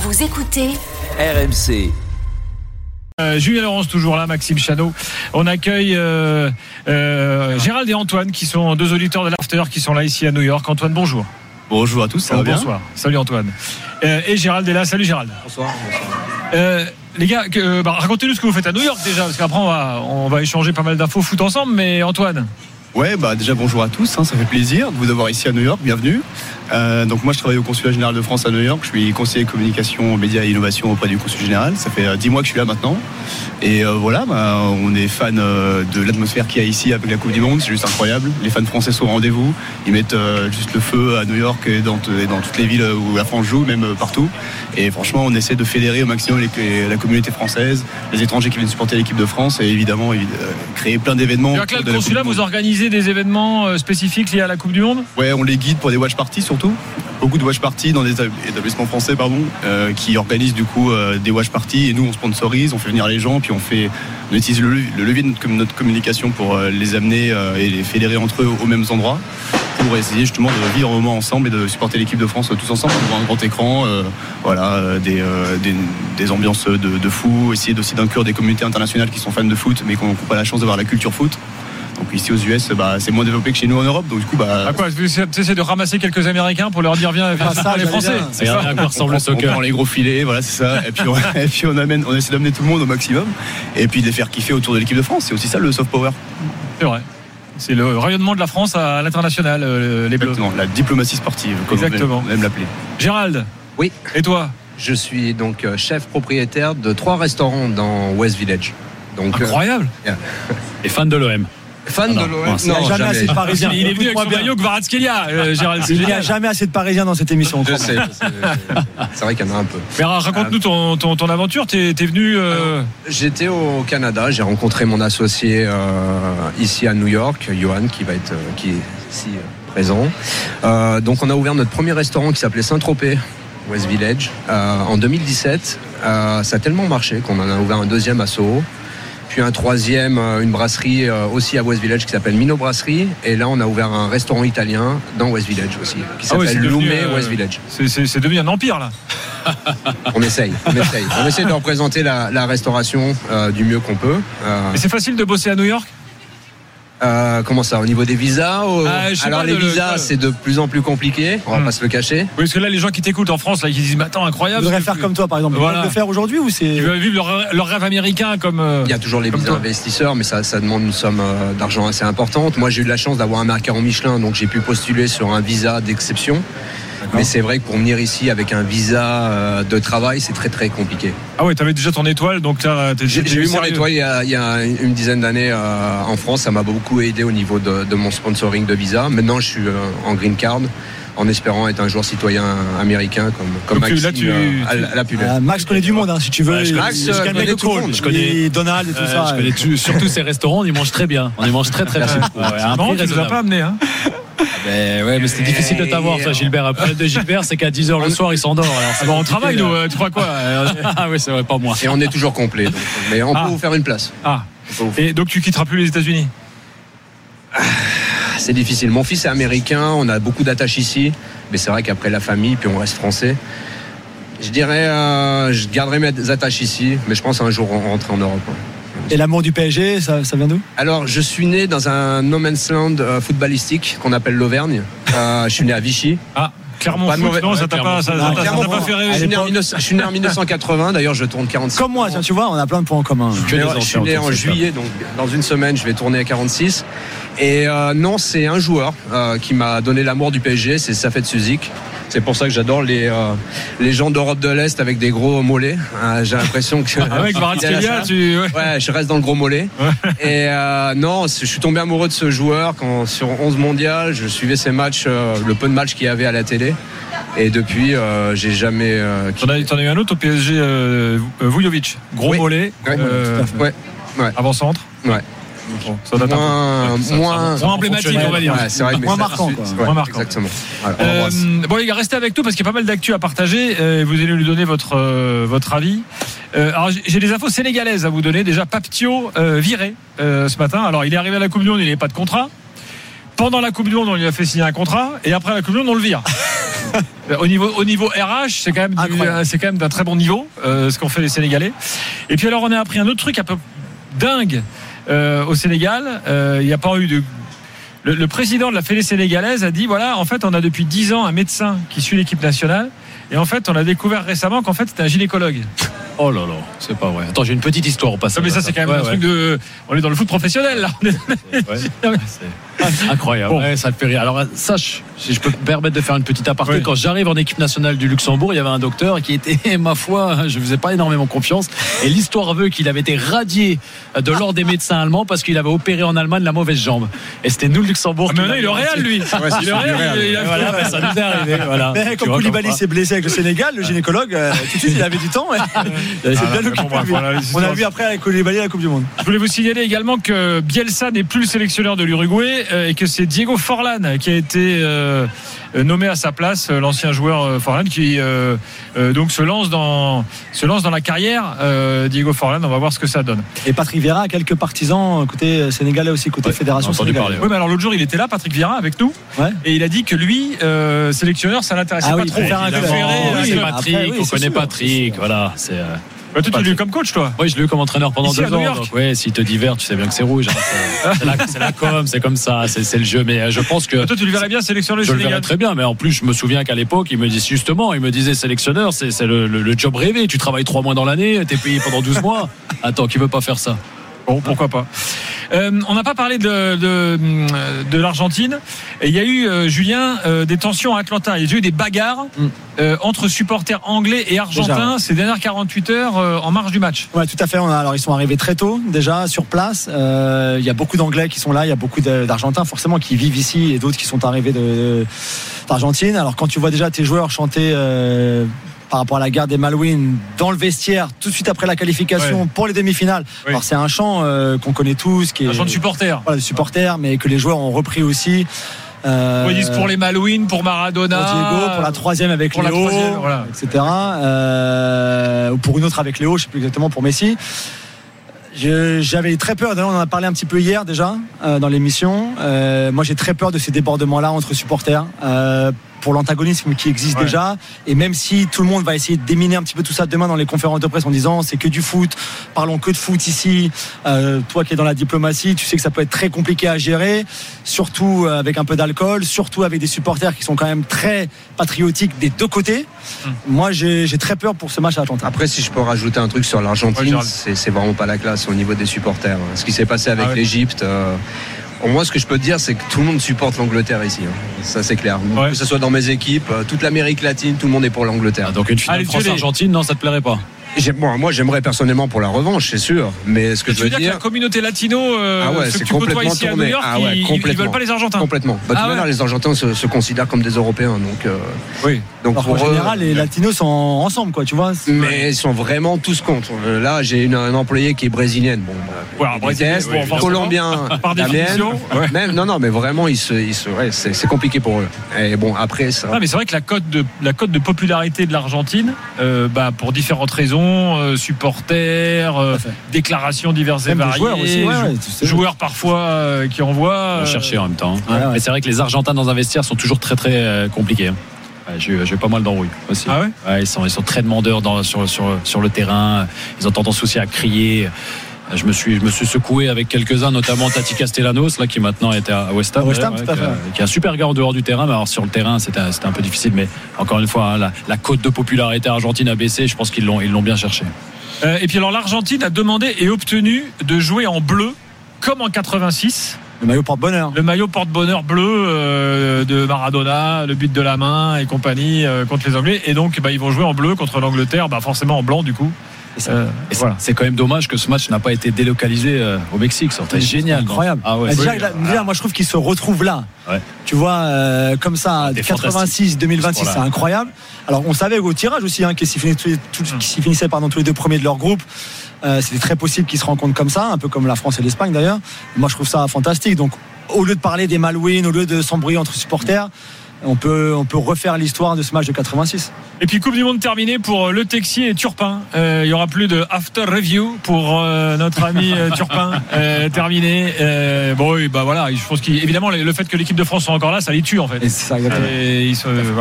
Vous écoutez RMC. Julien Laurence toujours là, Maxime Chanot. On accueille Gérald et Antoine qui sont deux auditeurs de l'After qui sont là ici à New York. Antoine, bonjour. Bonjour à tous, ça va bien ? Bonsoir. Salut Antoine. Et Gérald est là. Salut Gérald. Bonsoir. Les gars, racontez-nous ce que vous faites à New York déjà, parce qu'après on va échanger pas mal d'infos foot ensemble. Mais Antoine. Ouais, déjà bonjour à tous, ça fait plaisir de vous avoir ici à New York, bienvenue. Donc moi je travaille au Consulat Général de France à New York, je suis conseiller communication, médias et innovation auprès du Consul Général, ça fait 10 mois que je suis là maintenant. Et on est fan de l'atmosphère qu'il y a ici avec la Coupe du Monde, c'est juste incroyable. Les fans français sont au rendez-vous, ils mettent juste le feu à New York et dans toutes les villes où la France joue, même partout. Et franchement on essaie de fédérer au maximum la communauté française, les étrangers qui viennent supporter l'équipe de France et évidemment créer plein d'événements. Donc là, le Consulat, vous organisez des événements spécifiques liés à la Coupe du Monde ? Ouais, on les guide pour des watch parties surtout. Beaucoup de watch parties dans des établissements français qui organisent du coup des watch parties et nous on sponsorise, on fait venir les gens puis on utilise le levier de notre communication pour les amener et les fédérer entre eux aux mêmes endroits pour essayer justement de vivre un moment ensemble et de supporter l'équipe de France tous ensemble devant un grand écran, des ambiances de fou, essayer aussi d'inclure des communautés internationales qui sont fans de foot mais qui n'ont pas la chance d'avoir la culture foot. Donc ici aux US, c'est moins développé que chez nous en Europe. Donc du coup, vous essayez de ramasser quelques Américains pour leur dire viens les Français. C'est ça. À quoi ressemble le soccer ? On prend les gros filets, voilà, c'est ça. Et puis on essaie d'amener tout le monde au maximum. Et puis de les faire kiffer autour de l'équipe de France. C'est aussi ça le soft power. C'est vrai. C'est le rayonnement de la France à l'international, les Bleus. Exactement, la diplomatie sportive, comme on aime l'appeler. Gérald. Oui. Et toi ? Je suis donc chef propriétaire de 3 restaurants dans West Village. Donc, incroyable. Et fan de l'OM. Fan de l'OM. Il n'y a jamais assez de Parisiens. Il est venu avec son maillot Kvaratskhelia, Gérald. Il n'y a jamais assez de Parisiens dans cette émission. Je sais. C'est vrai qu'il y en a un peu. Mais raconte-nous ton aventure. T'es venu. J'étais au Canada. J'ai rencontré mon associé ici à New York, Johan, qui est ici présent. Donc on a ouvert notre premier restaurant qui s'appelait Saint-Tropez, West Village, en 2017. Ça a tellement marché qu'on en a ouvert un deuxième à Soho. Puis un troisième, une brasserie aussi à West Village qui s'appelle Mino Brasserie. Et là, on a ouvert un restaurant italien dans West Village aussi, qui s'appelle Lume West Village. C'est devenu un empire là. On essaye. On essaye de représenter la restauration du mieux qu'on peut. Et c'est facile de bosser à New York ? Comment ça, au niveau des visas Alors les visas c'est de plus en plus compliqué, on va pas se le cacher. Oui, parce que là les gens qui t'écoutent en France là, ils disent mais attends, incroyable. Ils voudraient faire comme toi par exemple. Ils veulent le faire aujourd'hui ou c'est... Ils veulent vivre leur rêve américain comme. Il y a toujours les visas investisseurs, mais ça demande une somme d'argent assez importante. Moi j'ai eu de la chance d'avoir un macaron Michelin, donc j'ai pu postuler sur un visa d'exception. D'accord. Mais c'est vrai que pour venir ici avec un visa de travail, c'est très très compliqué. Ah ouais, t'avais déjà ton étoile, donc j'ai eu mon étoile il y a une dizaine d'années en France. Ça m'a beaucoup aidé au niveau de mon sponsoring de visa. Maintenant, je suis en green card, en espérant être un jour citoyen américain comme Maxime à la pub. Max connaît du monde, si tu veux. Max connaît tout le monde. Je connais Donald et tout ça. Je connais surtout ces restaurants, on y mange très bien. On y mange très très bien. Non, tu nous as pas amené, hein. Mais c'était difficile de t'avoir, ça, Gilbert. Le problème de Gilbert, c'est qu'à 10h le soir, il s'endort. Alors, on travaille, nous, tu crois quoi? Ah oui, c'est vrai, pas moi. Et on est toujours complet. Donc, mais on peut vous faire une place. Et donc, tu quitteras plus les États-Unis? C'est difficile. Mon fils est américain, on a beaucoup d'attaches ici. Mais c'est vrai qu'après la famille, puis on reste français. Je dirais, je garderai mes attaches ici, mais je pense un jour rentrer en Europe. Et l'amour du PSG, ça vient d'où? Alors, je suis né dans un no man's land footballistique qu'on appelle l'Auvergne. Je suis né à Vichy. Clermont Foot, non, ça t'a pas fait rêver. Je suis né en 1980, d'ailleurs je tourne 46. Comme moi, tu vois, on a plein de points en commun. Je suis né en juillet, donc dans une semaine je vais tourner à 46. Et non, c'est un joueur qui m'a donné l'amour du PSG, c'est Safet Suzik. C'est pour ça que j'adore les gens d'Europe de l'Est avec des gros mollets. J'ai l'impression que avec Kvaratskhelia, ouais, je reste dans le gros mollet. Et non, je suis tombé amoureux de ce joueur quand sur 11 mondiales, je suivais ses matchs, le peu de matchs qu'il y avait à la télé. Et depuis, j'ai jamais. T'en as eu un autre au PSG, Vujovic, gros mollet, avant-centre. Ouais. Bon, ça date moins emblématique, on va dire. Ouais, c'est vrai, moins marquant, quoi. Ouais, moins marquant. Exactement. Bon les gars, restez avec nous parce qu'il y a pas mal d'actu à partager. Vous allez lui donner votre avis. Alors j'ai des infos sénégalaises à vous donner. Déjà, Paptio viré ce matin. Alors il est arrivé à la Coupe du Monde, il n'avait pas de contrat. Pendant la Coupe du Monde, on lui a fait signer un contrat, et après la Coupe du Monde, on le vire. Au niveau RH, c'est quand même d'un très bon niveau ce qu'ont fait les Sénégalais. Et puis alors on a appris un autre truc un peu dingue au Sénégal. Il n'y a pas eu de... Le président de la Fédé sénégalaise a dit voilà, en fait on a depuis 10 ans un médecin qui suit l'équipe nationale et en fait on a découvert récemment qu'en fait c'était un gynécologue. Oh là là, c'est pas vrai. Attends, j'ai une petite histoire au passage. Mais ça c'est quand même un truc de... On est dans le foot professionnel là. C'est incroyable. Bon. Ouais, ça te fait rire. Alors sache, si je peux me permettre de faire une petite aparté, oui. Quand j'arrive en équipe nationale du Luxembourg, il y avait un docteur qui était, ma foi, je faisais pas énormément confiance. Et l'histoire veut qu'il avait été radié de l'ordre des médecins allemands parce qu'il avait opéré en Allemagne la mauvaise jambe. Et c'était nous le Luxembourg. Mais non, il est au Real lui. Il est au Real. Voilà, ça nous est arrivé. Voilà. Mais comme Koulibaly s'est blessé avec le Sénégal, le gynécologue, tout de suite il avait du temps. C'est bien occupé. On a vu après avec Koulibaly à la Coupe du Monde. Je voulais vous signaler également que Bielsa n'est plus le sélectionneur de l'Uruguay et que c'est Diego Forlán qui a été nommé à sa place, l'ancien joueur Forlán qui donc se lance dans la carrière. Diego Forlán, on va voir ce que ça donne. Et Patrick Vieira a quelques partisans côté sénégalais aussi, côté fédération sénégalaise. Oui, mais alors l'autre jour il était là, Patrick Vieira avec nous, et il a dit que lui, sélectionneur, ça l'intéressait pas trop. Patrick, on connaît Patrick, voilà. C'est toi, tu l'as eu comme coach, toi? Oui, je l'ai eu comme entraîneur pendant 2 ans. Donc, ouais, s'il te divers, tu sais bien que c'est rouge. Hein. C'est la com, c'est comme ça, c'est le jeu. Mais je pense que. Toi, tu le verrais bien sélectionneur du Sénégal? Je le verrais très bien, mais en plus, je me souviens qu'à l'époque, il me disait sélectionneur, c'est le job rêvé. Tu travailles 3 mois dans l'année, t'es payé pendant 12 mois. Attends, qui veut pas faire ça? Bon, pourquoi pas. On n'a pas parlé de l'Argentine. Et il y a eu, Julien, des tensions à Atlanta. Il y a eu des bagarres entre supporters anglais et argentins ces dernières 48 heures en marge du match. Ouais, tout à fait. Alors ils sont arrivés très tôt déjà sur place. Il y a beaucoup d'Anglais qui sont là. Il y a beaucoup d'Argentins forcément qui vivent ici et d'autres qui sont arrivés d'Argentine. Alors quand tu vois déjà tes joueurs chanter par rapport à la guerre des Malouines dans le vestiaire tout de suite après la qualification pour les demi-finales. Oui. Alors c'est un chant qu'on connaît tous, qui est un chant de supporters. Voilà, de supporters, mais que les joueurs ont repris aussi. Ils disent pour les Malouines, pour Maradona, pour Diego, pour la 3e avec Léo, voilà. Etc. Ou pour une autre avec Léo, je ne sais plus exactement, pour Messi. J'avais très peur, d'ailleurs on en a parlé un petit peu hier déjà dans l'émission. Moi j'ai très peur de ces débordements-là entre supporters. Pour l'antagonisme qui existe déjà, et même si tout le monde va essayer de déminer un petit peu tout ça demain dans les conférences de presse en disant c'est que du foot, parlons que de foot ici, toi qui es dans la diplomatie, tu sais que ça peut être très compliqué à gérer, surtout avec un peu d'alcool, surtout avec des supporters qui sont quand même très patriotiques des deux côtés. Moi j'ai très peur pour ce match à Atlanta. Après, si je peux rajouter un truc sur l'Argentine, c'est vraiment pas la classe au niveau des supporters. Ce qui s'est passé avec l'Égypte, moi, ce que je peux te dire, c'est que tout le monde supporte l'Angleterre ici. Ça, c'est clair. Que ce soit dans mes équipes, toute l'Amérique latine, tout le monde est pour l'Angleterre. Donc une finale France-Argentine, non, ça te plairait pas? Moi, j'aimerais personnellement pour la revanche, c'est sûr. Mais ce que je veux dire, que la communauté latino, ceux que tu côtoies ici à New York, ils veulent pas les Argentins. Complètement. De toute manière, les Argentins se considèrent comme des Européens. Donc en général, les latinos sont ensemble, quoi, tu vois. Mais ils sont vraiment tous contre. Là, j'ai une employée qui est brésilienne. Colombien, par définition. Non, mais vraiment, c'est compliqué pour eux. Et bon, après ça. Mais c'est vrai que la cote de popularité de l'Argentine, pour différentes raisons. Supporters, déclarations diverses et variées, joueurs, aussi, joueurs parfois qui envoient. Chercher en même temps. Mais c'est vrai que les Argentins dans un vestiaire sont toujours très très compliqués. J'ai eu pas mal d'embrouilles aussi. Ah ouais, ils sont très demandeurs sur le terrain. Ils ont tendance aussi à crier. Je me suis secoué avec quelques-uns, notamment Tati Castellanos, là, qui maintenant était à West Ham, qui est un super gars en dehors du terrain. Mais alors sur le terrain, c'était un peu difficile. Mais encore une fois, la cote de popularité argentine a baissé. Je pense qu'ils l'ont bien cherché. Et puis alors, l'Argentine a demandé et obtenu de jouer en bleu, comme en 86. Le maillot porte-bonheur. Le maillot porte-bonheur bleu de Maradona, le but de la main et compagnie contre les Anglais. Et donc, ils vont jouer en bleu contre l'Angleterre, forcément en blanc du coup. Voilà. C'est quand même dommage que ce match n'a pas été délocalisé au Mexique. Ça serait génial. Incroyable. Déjà, moi je trouve qu'ils se retrouvent là. Ouais. Tu vois, comme ça, 86-2026, c'est incroyable. Alors on savait au tirage aussi qu'ils s'y finissaient tous les 2 premiers de leur groupe. C'était très possible qu'ils se rencontrent comme ça, un peu comme la France et l'Espagne d'ailleurs. Moi je trouve ça fantastique. Donc au lieu de parler des Malouines, au lieu de s'embrouiller entre supporters, on peut refaire l'histoire de ce match de 86. Et puis Coupe du Monde terminée pour Le Texier et Turpin. Il y aura plus de after review pour notre ami Turpin. Terminé. Voilà. Je pense qu'évidemment le fait que l'équipe de France soit encore là, ça les tue en fait. Et c'est ça, exactement. Et voilà.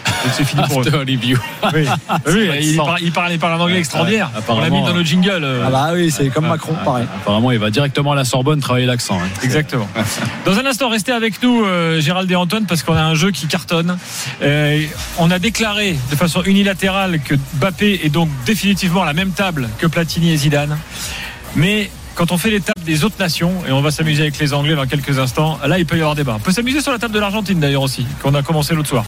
C'est fini pour eux. Oui, il parle en anglais extraordinaire. On l'a mis dans le jingle. Ah bah oui, c'est comme Macron, pareil. Apparemment, il va directement à la Sorbonne travailler l'accent. Exactement. Dans un instant, restez avec nous, Gérald et Antoine, parce qu'on a un jeu qui cartonne. On a déclaré de façon unilatérale que Mbappé est donc définitivement à la même table que Platini et Zidane. Mais quand on fait les tables des autres nations, et on va s'amuser avec les Anglais dans quelques instants, là il peut y avoir débat. On peut s'amuser sur la table de l'Argentine d'ailleurs aussi, qu'on a commencé l'autre soir.